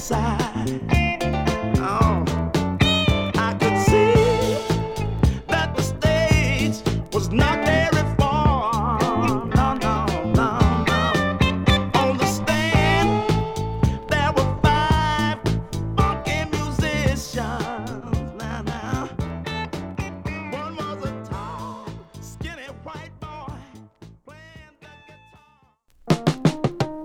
side. Oh, I could see that the stage was not very far. No, no, no, no. On the stand, there were 5 funky musicians. Now, now. One was a tall, skinny white boy playing the guitar.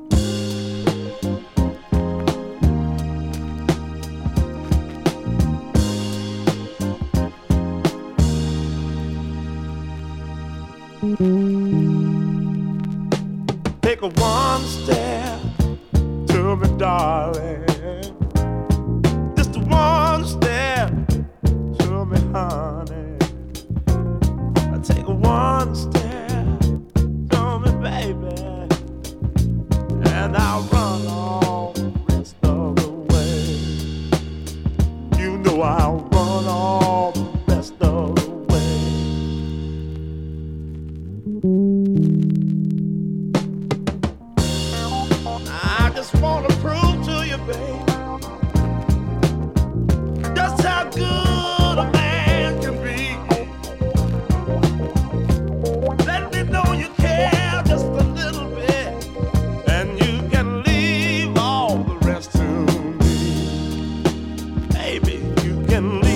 Take a one step to me, darling. Just one step to me, honey. I take one step to me, baby, and I'll run all the rest of the way. You know I'll run all the rest of the way. I just wanna prove to you, babe, just how good a man can be. Let me know you care just a little bit, and you can leave all the rest to me. Baby, you can leave